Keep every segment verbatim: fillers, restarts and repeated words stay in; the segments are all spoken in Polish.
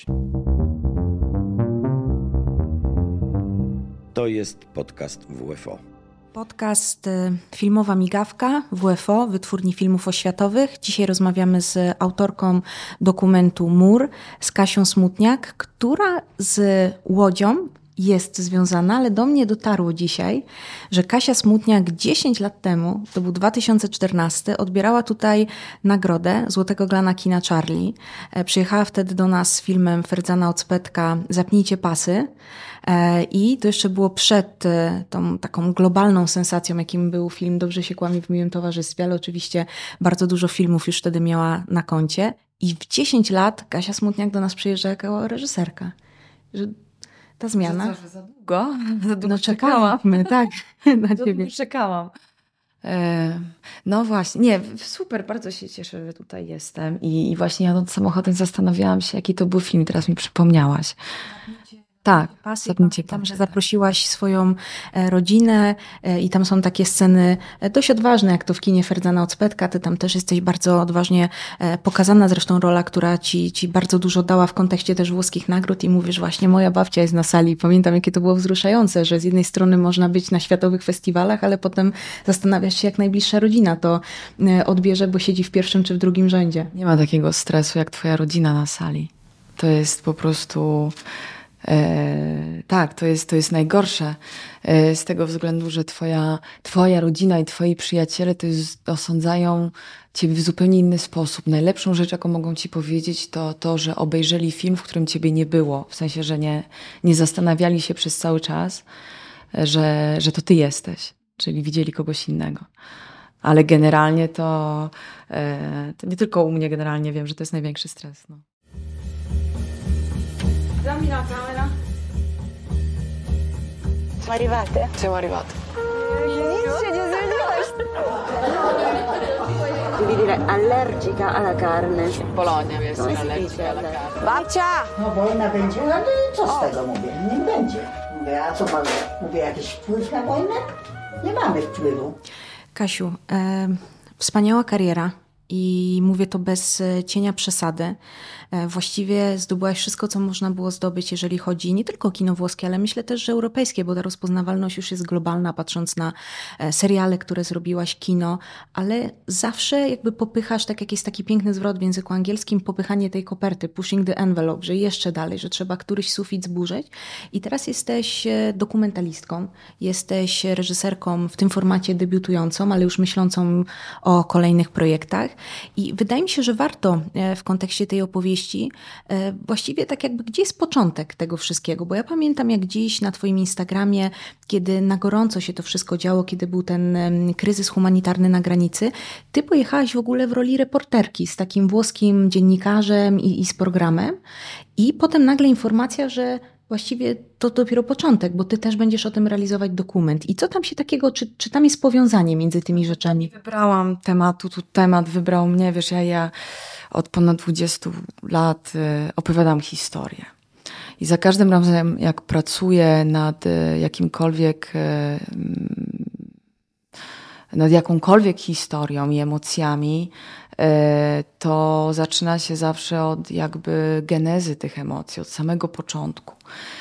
słuchać. To jest podcast W F O. Podcast Filmowa Migawka W F O, Wytwórni Filmów Oświatowych. Dzisiaj rozmawiamy z autorką dokumentu Mur, z Kasią Smutniak, która z Łodzią jest związana, ale do mnie dotarło dzisiaj, że Kasia Smutniak dziesięć lat temu, to był dwa tysiące czternasty, odbierała tutaj nagrodę Złotego Glana Kina Charlie. Przyjechała wtedy do nas z filmem Ferdzana Ocpetka Zapnijcie pasy. I to jeszcze było przed tą taką globalną sensacją, jakim był film Dobrze się kłamie w miłym towarzystwie, ale oczywiście bardzo dużo filmów już wtedy miała na koncie. I w dziesięć lat Kasia Smutniak do nas przyjeżdża jako reżyserka. Że ta zmiana... Że, co, że za długo? Za długo no czekałam. tak, na za ciebie. czekałam. E, no właśnie, nie, super, bardzo się cieszę, że tutaj jestem. I, i właśnie jadąc samochodem zastanawiałam się, jaki to był film, teraz mi przypomniałaś. Tak, Zapnijcie tam, że zaprosiłaś swoją rodzinę i tam są takie sceny dość odważne, jak to w kinie Ferdzana Ocpetka. Ty tam też jesteś bardzo odważnie pokazana, zresztą rola, która ci, ci bardzo dużo dała w kontekście też włoskich nagród i mówisz właśnie, moja babcia jest na sali. Pamiętam, jakie to było wzruszające, że z jednej strony można być na światowych festiwalach, ale potem zastanawiasz się, jak najbliższa rodzina to odbierze, bo siedzi w pierwszym czy w drugim rzędzie. Nie ma takiego stresu, jak twoja rodzina na sali. To jest po prostu... E, tak, to jest, to jest najgorsze e, z tego względu, że twoja, twoja rodzina i twoi przyjaciele to jest, osądzają ciebie w zupełnie inny sposób. Najlepszą rzecz, jaką mogą ci powiedzieć, to to, że obejrzeli film, w którym ciebie nie było. W sensie, że nie, nie zastanawiali się przez cały czas, że, że to ty jesteś. Czyli widzieli kogoś innego. Ale generalnie to, e, to nie tylko u mnie generalnie wiem, że to jest największy stres. No. Dammi la camera. Siamo arrivate? Siamo arrivate. Devi dire allergica alla carne. Bologna deve essere allergica alla carne. Babcia! No wojna będzie, ale co z tego mówię? Nie będzie. Mówię, a co mamy? Mówię, jakiś wpływ na wojnę? Nie mamy wpływu. Kasiu, e, wspaniała kariera. I mówię to bez cienia przesady. Właściwie zdobyłaś wszystko, co można było zdobyć, jeżeli chodzi nie tylko o kino włoskie, ale myślę też, że europejskie, bo ta rozpoznawalność już jest globalna, patrząc na seriale, które zrobiłaś, kino, ale zawsze jakby popychasz, tak jak jest taki piękny zwrot w języku angielskim, popychanie tej koperty, pushing the envelope, że jeszcze dalej, że trzeba któryś sufit zburzyć. I teraz jesteś dokumentalistką, jesteś reżyserką w tym formacie debiutującą, ale już myślącą o kolejnych projektach. I wydaje mi się, że warto w kontekście tej opowieści właściwie tak jakby, gdzie jest początek tego wszystkiego, bo ja pamiętam jak dziś na twoim Instagramie, kiedy na gorąco się to wszystko działo, kiedy był ten kryzys humanitarny na granicy, ty pojechałaś w ogóle w roli reporterki z takim włoskim dziennikarzem i, i z programem i potem nagle informacja, że właściwie to dopiero początek, bo ty też będziesz o tym realizować dokument. I co tam się takiego, czy, czy tam jest powiązanie między tymi rzeczami? Wybrałam tematu, tu temat wybrał mnie, wiesz, ja, ja od ponad dwudziestu lat y, opowiadam historię. I za każdym razem, jak pracuję nad y, jakimkolwiek, y, nad jakąkolwiek historią i emocjami, y, to zaczyna się zawsze od jakby genezy tych emocji, od samego początku.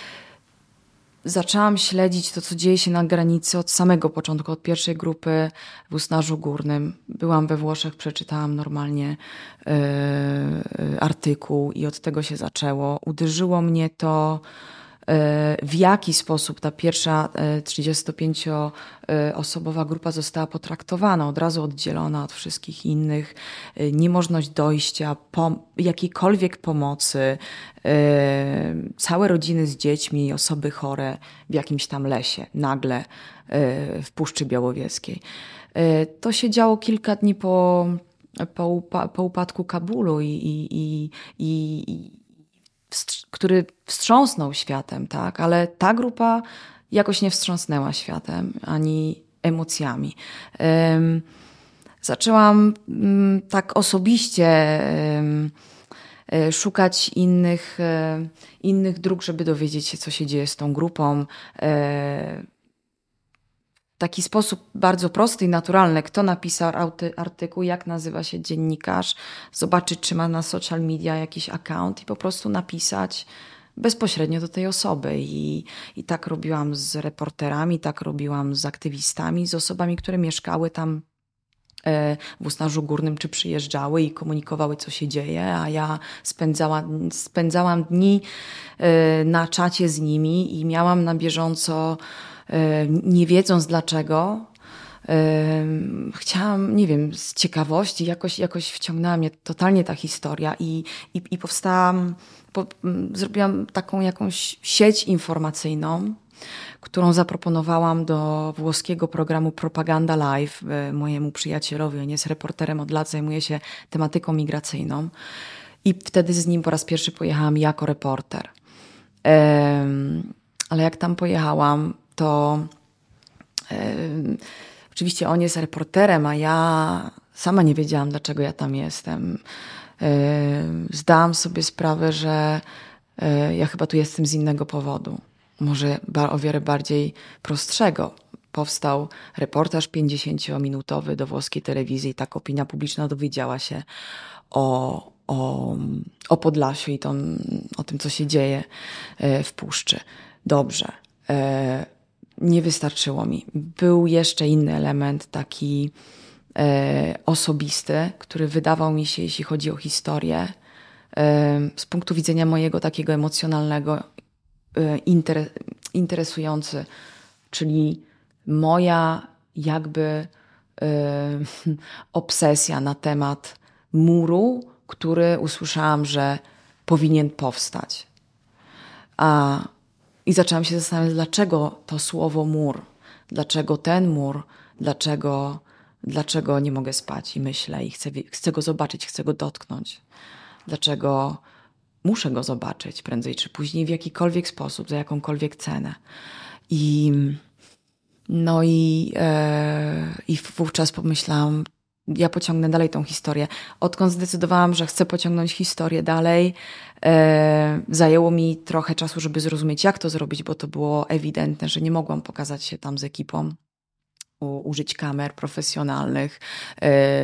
Zaczęłam śledzić to, co dzieje się na granicy od samego początku, od pierwszej grupy w Usnarzu Górnym. Byłam we Włoszech, przeczytałam normalnie yy, yy, artykuł i od tego się zaczęło. Uderzyło mnie to, yy, w jaki sposób ta pierwsza yy, trzydziestopięcioosobowa grupa została potraktowana, od razu oddzielona od wszystkich innych. Yy, niemożność dojścia, pom- jakiejkolwiek pomocy, Yy, całe rodziny z dziećmi i osoby chore w jakimś tam lesie, nagle yy, w Puszczy Białowieskiej. Yy, to się działo kilka dni po, po, upa- po upadku Kabulu, i, i, i, i, wstrz- który wstrząsnął światem, tak? Ale ta grupa jakoś nie wstrząsnęła światem ani emocjami. Yy, zaczęłam yy, tak osobiście yy, szukać innych, innych dróg, żeby dowiedzieć się, co się dzieje z tą grupą. taki sposób bardzo prosty i naturalny, kto napisał arty, artykuł, jak nazywa się dziennikarz, zobaczyć, czy ma na social media jakiś account i po prostu napisać bezpośrednio do tej osoby. I, i tak robiłam z reporterami, tak robiłam z aktywistami, z osobami, które mieszkały tam w Usnarzu Górnym, czy przyjeżdżały i komunikowały, co się dzieje, a ja spędzała, spędzałam dni na czacie z nimi i miałam na bieżąco, nie wiedząc dlaczego, chciałam, nie wiem, z ciekawości jakoś, jakoś wciągnęła mnie totalnie ta historia i, i, i powstałam, po, zrobiłam taką jakąś sieć informacyjną, którą zaproponowałam do włoskiego programu Propaganda Live mojemu przyjacielowi. On jest reporterem od lat, zajmuje się tematyką migracyjną. I wtedy z nim po raz pierwszy pojechałam jako reporter. Um, ale jak tam pojechałam, to um, oczywiście on jest reporterem, a ja sama nie wiedziałam, dlaczego ja tam jestem. Um, zdałam sobie sprawę, że um, ja chyba tu jestem z innego powodu. Może o wiele bardziej prostszego. Powstał reportaż pięćdziesięciominutowy do włoskiej telewizji i tak opinia publiczna dowiedziała się o, o, o Podlasiu i to, o tym, co się dzieje w Puszczy. Dobrze. Nie wystarczyło mi. Był jeszcze inny element, taki osobisty, który wydawał mi się, jeśli chodzi o historię, z punktu widzenia mojego takiego emocjonalnego, interesujący, czyli moja jakby y, obsesja na temat muru, który usłyszałam, że powinien powstać. A, I zaczęłam się zastanawiać, dlaczego to słowo mur, dlaczego ten mur, dlaczego, dlaczego nie mogę spać i myślę i chcę, chcę go zobaczyć, chcę go dotknąć. Dlaczego muszę go zobaczyć prędzej czy później w jakikolwiek sposób, za jakąkolwiek cenę. I no i, e, i wówczas pomyślałam, ja pociągnę dalej tą historię. Odkąd zdecydowałam, że chcę pociągnąć historię dalej, e, zajęło mi trochę czasu, żeby zrozumieć, jak to zrobić, bo to było ewidentne, że nie mogłam pokazać się tam z ekipą, użyć kamer profesjonalnych, e,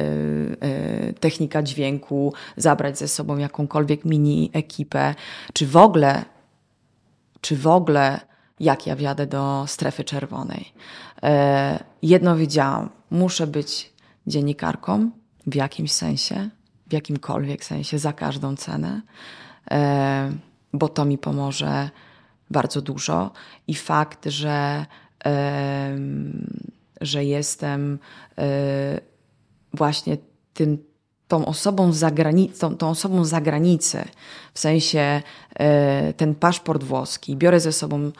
e, technika dźwięku, zabrać ze sobą jakąkolwiek mini ekipę, czy w ogóle, czy w ogóle jak ja wjadę do strefy czerwonej. E, jedno wiedziałam, muszę być dziennikarką w jakimś sensie, w jakimkolwiek sensie, za każdą cenę, e, bo to mi pomoże bardzo dużo i fakt, że e, że jestem y, właśnie tym, tą osobą z zagranicy, tą, tą osobą z zagranicy, w sensie y, ten paszport włoski. Biorę ze sobą y,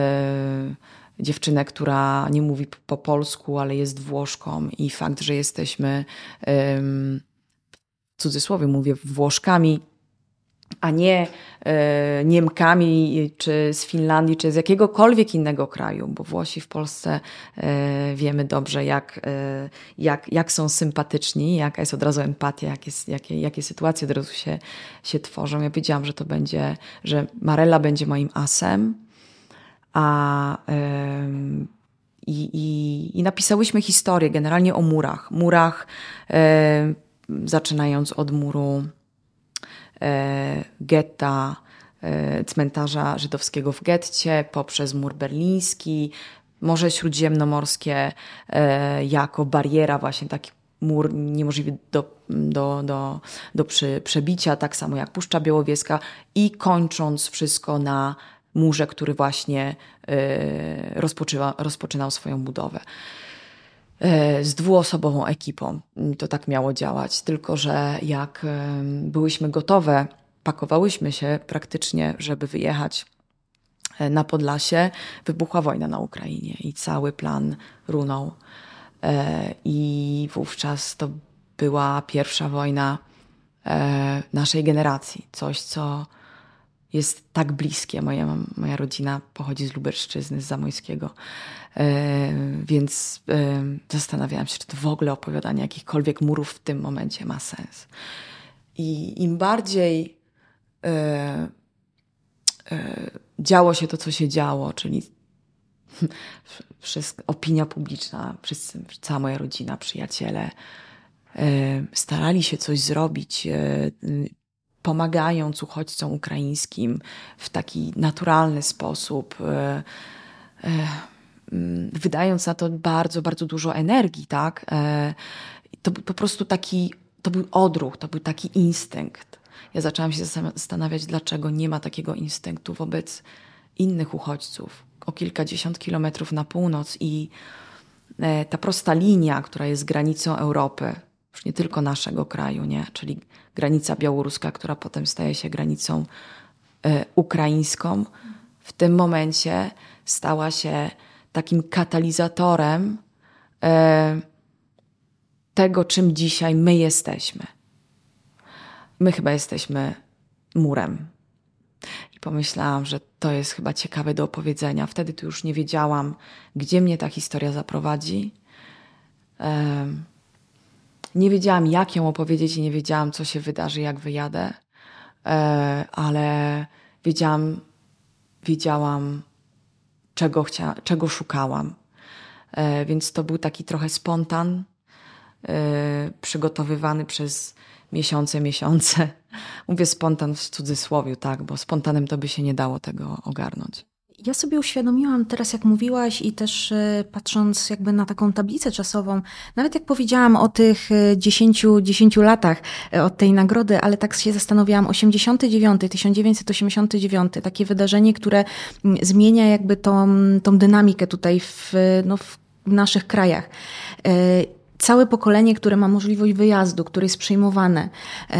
dziewczynę, która nie mówi po polsku, ale jest Włoszką i fakt, że jesteśmy, y, w cudzysłowie mówię, Włoszkami, a nie e, Niemkami, czy z Finlandii, czy z jakiegokolwiek innego kraju, bo Włosi w Polsce e, wiemy dobrze, jak, e, jak, jak są sympatyczni, jaka jest od razu empatia, jak jest, jakie, jakie sytuacje od razu się, się tworzą. Ja wiedziałam, że to będzie, że Marella będzie moim asem, a e, i, i, i napisałyśmy historię generalnie o murach. Murach, e, zaczynając od muru getta, cmentarza żydowskiego w getcie, poprzez mur berliński, Morze Śródziemnomorskie jako bariera, właśnie taki mur niemożliwy do, do, do, do przy, przebicia, tak samo jak Puszcza Białowieska i kończąc wszystko na murze, który właśnie rozpoczyna, rozpoczynał swoją budowę. Z dwuosobową ekipą to tak miało działać, tylko że jak byłyśmy gotowe, pakowałyśmy się praktycznie, żeby wyjechać na Podlasie, wybuchła wojna na Ukrainie i cały plan runął. I wówczas to była pierwsza wojna naszej generacji, coś co jest tak bliskie. Moja, moja rodzina pochodzi z Lubelszczyzny, z Zamojskiego. E, więc e, zastanawiałam się, czy to w ogóle opowiadanie jakichkolwiek murów w tym momencie ma sens. I im bardziej e, e, działo się to, co się działo, czyli Wszystko, opinia publiczna, wszyscy, cała moja rodzina, przyjaciele starali się coś zrobić, pomagając uchodźcom ukraińskim w taki naturalny sposób, wydając na to bardzo, bardzo dużo energii, tak? To był po prostu taki, to był odruch, to był taki instynkt. Ja zaczęłam się zastanawiać, dlaczego nie ma takiego instynktu wobec innych uchodźców o kilkadziesiąt kilometrów na północ i ta prosta linia, która jest granicą Europy, już nie tylko naszego kraju, nie? Czyli granica białoruska, która potem staje się granicą e, ukraińską, w tym momencie stała się takim katalizatorem e, tego, czym dzisiaj my jesteśmy. My chyba jesteśmy murem. I pomyślałam, że to jest chyba ciekawe do opowiedzenia. Wtedy to już nie wiedziałam, gdzie mnie ta historia zaprowadzi. E, Nie wiedziałam, jak ją opowiedzieć i nie wiedziałam, co się wydarzy, jak wyjadę, ale wiedziałam, wiedziałam czego, chcia, czego szukałam. Więc to był taki trochę spontan, przygotowywany przez miesiące, miesiące. Mówię spontan w cudzysłowiu, tak, bo spontanem to by się nie dało tego ogarnąć. Ja sobie uświadomiłam teraz, jak mówiłaś i też patrząc jakby na taką tablicę czasową, nawet jak powiedziałam o tych dziesięciu, dziesięciu latach od tej nagrody, ale tak się zastanawiałam, osiemdziesiąty dziewiąty, tysiąc dziewięćset osiemdziesiąty dziewiąty, takie wydarzenie, które zmienia jakby tą, tą dynamikę tutaj w, no, w naszych krajach. Całe pokolenie, które ma możliwość wyjazdu, które jest przyjmowane.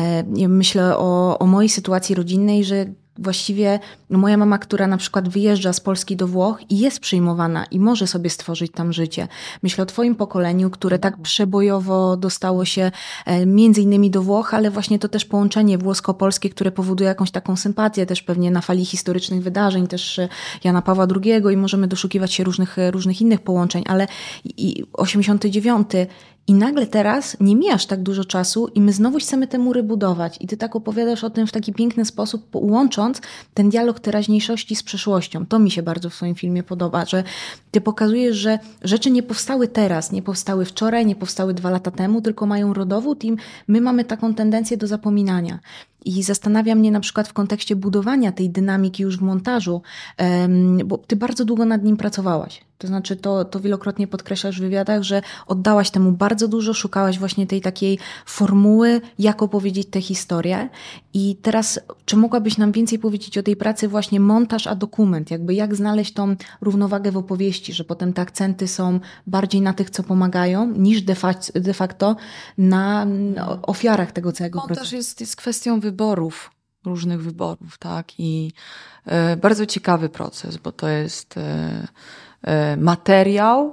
Myślę o, o mojej sytuacji rodzinnej, że właściwie moja mama, która na przykład wyjeżdża z Polski do Włoch i jest przyjmowana i może sobie stworzyć tam życie. Myślę o twoim pokoleniu, które tak przebojowo dostało się między innymi do Włoch, ale właśnie to też połączenie włosko-polskie, które powoduje jakąś taką sympatię też pewnie na fali historycznych wydarzeń, też Jana Pawła drugiego i możemy doszukiwać się różnych, różnych innych połączeń, ale i osiemdziesiąty dziewiąty i nagle teraz nie mijasz tak dużo czasu i my znowu chcemy te mury budować. I ty tak opowiadasz o tym w taki piękny sposób, łącząc ten dialog teraźniejszości z przeszłością. To mi się bardzo w twoim filmie podoba, że ty pokazujesz, że rzeczy nie powstały teraz, nie powstały wczoraj, nie powstały dwa lata temu, tylko mają rodowód i my mamy taką tendencję do zapominania. I zastanawia mnie na przykład w kontekście budowania tej dynamiki już w montażu, bo ty bardzo długo nad nim pracowałaś. To znaczy to, to wielokrotnie podkreślasz w wywiadach, że oddałaś temu bardzo dużo, szukałaś właśnie tej takiej formuły, jak opowiedzieć tę historię. I teraz, czy mogłabyś nam więcej powiedzieć o tej pracy właśnie montaż a dokument? Jakby jak znaleźć tą równowagę w opowieści, że potem te akcenty są bardziej na tych, co pomagają, niż de facto, de facto na ofiarach tego całego montaż procesu. Jest, jest kwestią wyborów, różnych wyborów, tak? I e, bardzo ciekawy proces, bo to jest e, e, materiał,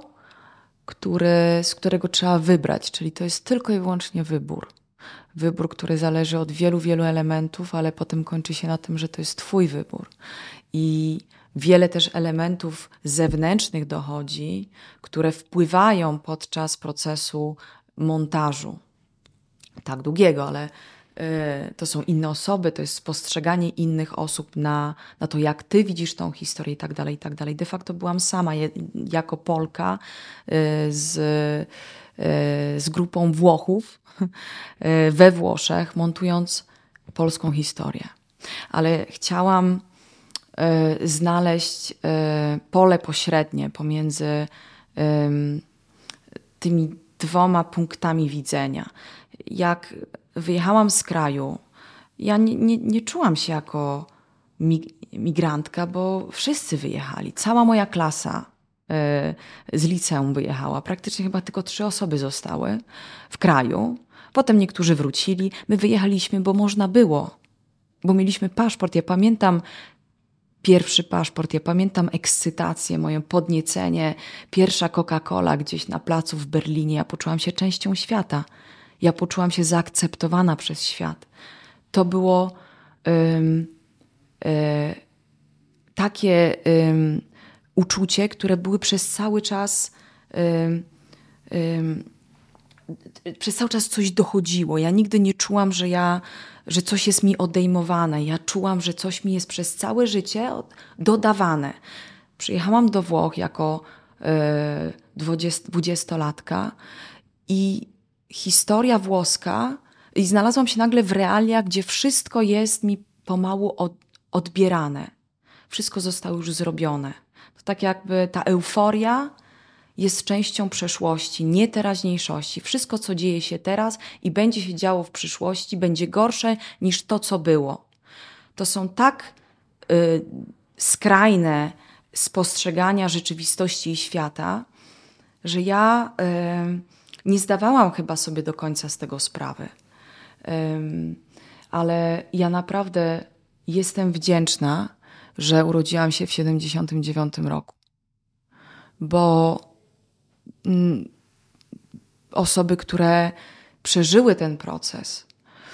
który, z którego trzeba wybrać, czyli to jest tylko i wyłącznie wybór. Wybór, który zależy od wielu, wielu elementów, ale potem kończy się na tym, że to jest twój wybór. I wiele też elementów zewnętrznych dochodzi, które wpływają podczas procesu montażu. Tak długiego, ale to są inne osoby, to jest spostrzeganie innych osób na, na to, jak ty widzisz tą historię i tak dalej, i tak dalej. De facto byłam sama je, jako Polka z, z grupą Włochów we Włoszech, montując polską historię. Ale chciałam znaleźć pole pośrednie pomiędzy tymi dwoma punktami widzenia. Jak wyjechałam z kraju, ja nie, nie, nie czułam się jako migrantka, bo wszyscy wyjechali. Cała moja klasa y, z liceum wyjechała. Praktycznie chyba tylko trzy osoby zostały w kraju. Potem niektórzy wrócili. My wyjechaliśmy, bo można było. Bo mieliśmy paszport. Ja pamiętam pierwszy paszport, ja pamiętam ekscytację, moje podniecenie. Pierwsza Coca-Cola gdzieś na placu w Berlinie. Ja poczułam się częścią świata. Ja poczułam się zaakceptowana przez świat. To było um, e, takie um, uczucie, które były przez cały czas um, um, przez cały czas coś dochodziło. Ja nigdy nie czułam, że ja, że coś jest mi odejmowane. Ja czułam, że coś mi jest przez całe życie dodawane. Przyjechałam do Włoch jako dwudziestolatka i historia włoska, i znalazłam się nagle w realiach, gdzie wszystko jest mi pomału od, odbierane. Wszystko zostało już zrobione. To tak jakby ta euforia jest częścią przeszłości, nie teraźniejszości. Wszystko, co dzieje się teraz i będzie się działo w przyszłości, będzie gorsze niż to, co było. To są tak y, skrajne spostrzegania rzeczywistości i świata, że ja y, nie zdawałam chyba sobie do końca z tego sprawy. Y, ale ja naprawdę jestem wdzięczna, że urodziłam się w siedemdziesiątym dziewiątym roku. Bo mm, osoby, które przeżyły ten proces,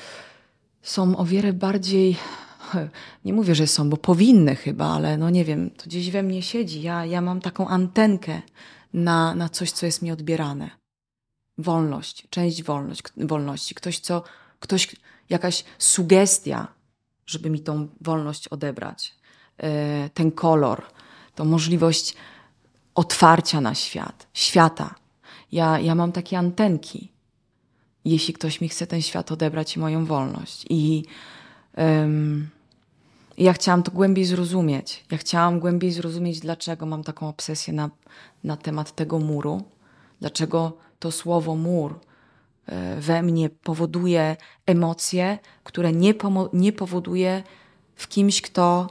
są o wiele bardziej, nie mówię, że są, bo powinny chyba, ale no nie wiem, to gdzieś we mnie siedzi. Ja, ja mam taką antenkę na, na coś, co jest mi odbierane. Wolność, część wolność, wolności. Ktoś, co, ktoś, jakaś sugestia, żeby mi tą wolność odebrać. Yy, ten kolor, tą możliwość otwarcia na świat, świata. Ja, ja mam takie antenki, jeśli ktoś mi chce ten świat odebrać i moją wolność. I um, ja chciałam to głębiej zrozumieć. Ja chciałam głębiej zrozumieć, dlaczego mam taką obsesję na, na temat tego muru. Dlaczego to słowo mur e, we mnie powoduje emocje, które nie, pomo- nie powoduje w kimś, kto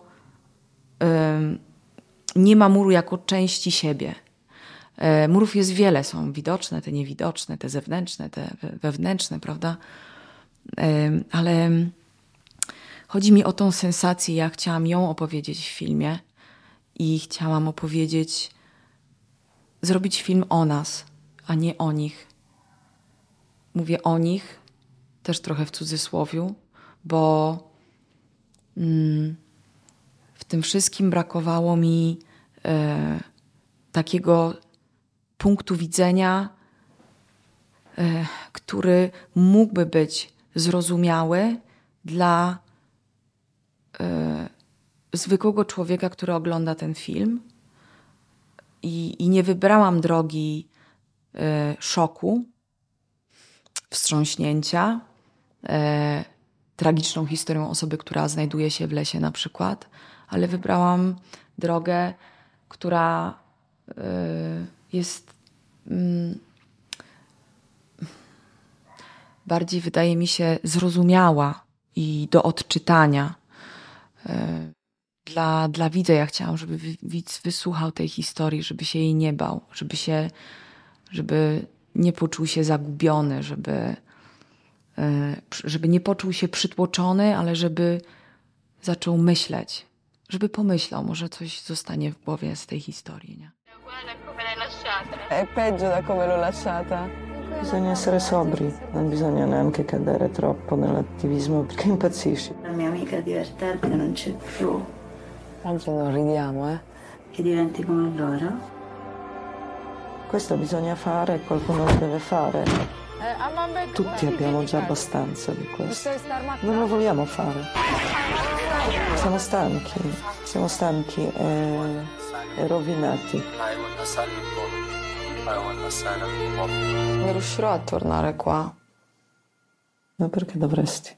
e, nie ma muru jako części siebie. E, murów jest wiele, są widoczne, te niewidoczne, te zewnętrzne, te wewnętrzne, prawda? E, ale chodzi mi o tą sensację, ja chciałam ją opowiedzieć w filmie i chciałam opowiedzieć, zrobić film o nas, a nie o nich. Mówię o nich, też trochę w cudzysłowiu, bo mm, w tym wszystkim brakowało mi e, takiego punktu widzenia, e, który mógłby być zrozumiały dla e, zwykłego człowieka, który ogląda ten film. I, i nie wybrałam drogi e, szoku, wstrząśnięcia, e, tragiczną historią osoby, która znajduje się w lesie na przykład, ale wybrałam drogę, która y, jest y, bardziej, wydaje mi się, zrozumiała i do odczytania. Y, dla, dla widza ja chciałam, żeby widz wysłuchał tej historii, żeby się jej nie bał, żeby się, żeby nie poczuł się zagubiony, żeby, y, żeby nie poczuł się przytłoczony, ale żeby zaczął myśleć. Żeby pomyślał, może coś zostanie w głowie z tej historii, nie? È peggio da come l'ho lasciata. Bisogna essere sobri, non bisogna neanche cadere troppo nell'attivismo perché impazzisci. La mia amica divertente non c'è più. Oggi non ridiamo, eh? Che diventi come loro. Questo bisogna fare e qualcuno lo deve fare. Tutti abbiamo già abbastanza di questo. Non lo vogliamo fare. Siamo stanchi, siamo stanchi e, e rovinati. Non riuscirò a tornare qua. Ma perché dovresti?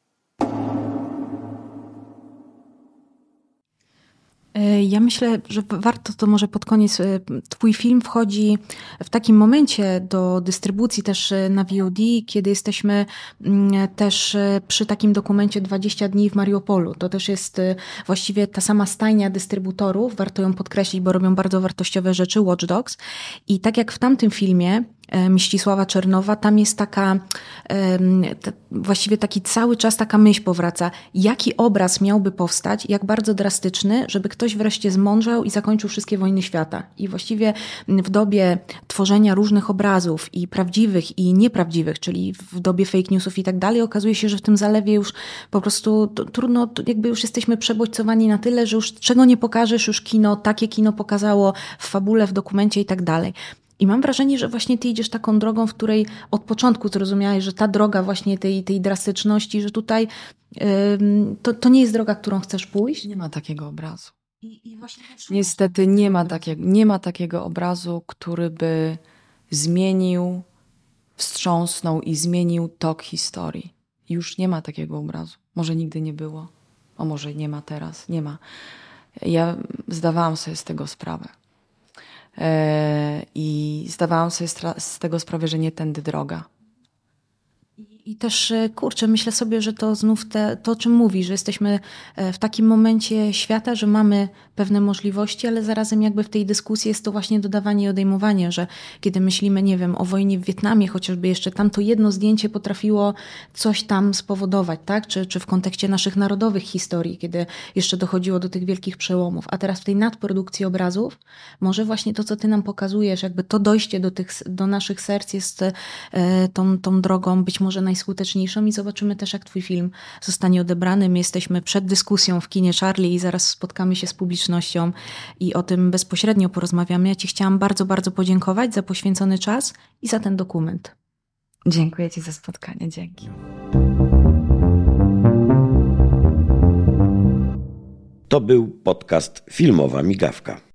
Ja myślę, że warto to może pod koniec. Twój film wchodzi w takim momencie do dystrybucji też na V O D, kiedy jesteśmy też przy takim dokumencie dwadzieścia dni w Mariupolu. To też jest właściwie ta sama stajnia dystrybutorów, warto ją podkreślić, bo robią bardzo wartościowe rzeczy, Watch Dogs. I tak jak w tamtym filmie Mścisława Czernowa, tam jest taka, właściwie taki cały czas taka myśl powraca, jaki obraz miałby powstać, jak bardzo drastyczny, żeby ktoś wreszcie zmądrzał i zakończył wszystkie wojny świata. I właściwie w dobie tworzenia różnych obrazów i prawdziwych i nieprawdziwych, czyli w dobie fake newsów i tak dalej, okazuje się, że w tym zalewie już po prostu trudno, jakby już jesteśmy przebodźcowani na tyle, że już czego nie pokażesz, już kino, takie kino pokazało w fabule, w dokumencie i tak dalej. I mam wrażenie, że właśnie ty idziesz taką drogą, w której od początku zrozumiałeś, że ta droga właśnie tej, tej drastyczności, że tutaj yy, to, to nie jest droga, którą chcesz pójść. Nie ma takiego obrazu. I, i właśnie Niestety nie ma, takiego, nie ma takiego obrazu, który by zmienił, wstrząsnął i zmienił tok historii. Już nie ma takiego obrazu. Może nigdy nie było. A może nie ma teraz. Nie ma. Ja zdawałam sobie z tego sprawę. I zdawałam sobie z tego sprawę, że nie tędy droga. I też, kurczę, myślę sobie, że to znów te, to, o czym mówi, że jesteśmy w takim momencie świata, że mamy pewne możliwości, ale zarazem jakby w tej dyskusji jest to właśnie dodawanie i odejmowanie, że kiedy myślimy, nie wiem, o wojnie w Wietnamie, chociażby jeszcze tam to jedno zdjęcie potrafiło coś tam spowodować, tak? Czy, czy w kontekście naszych narodowych historii, kiedy jeszcze dochodziło do tych wielkich przełomów. A teraz w tej nadprodukcji obrazów może właśnie to, co ty nam pokazujesz, jakby to dojście do, tych, do naszych serc jest e, tą, tą drogą być może najskuteczniejszą i zobaczymy też, jak twój film zostanie odebrany. My jesteśmy przed dyskusją w kinie Charlie i zaraz spotkamy się z publicznością i o tym bezpośrednio porozmawiamy. Ja ci chciałam bardzo, bardzo podziękować za poświęcony czas i za ten dokument. Dziękuję ci za spotkanie. Dzięki. To był podcast Filmowa Migawka.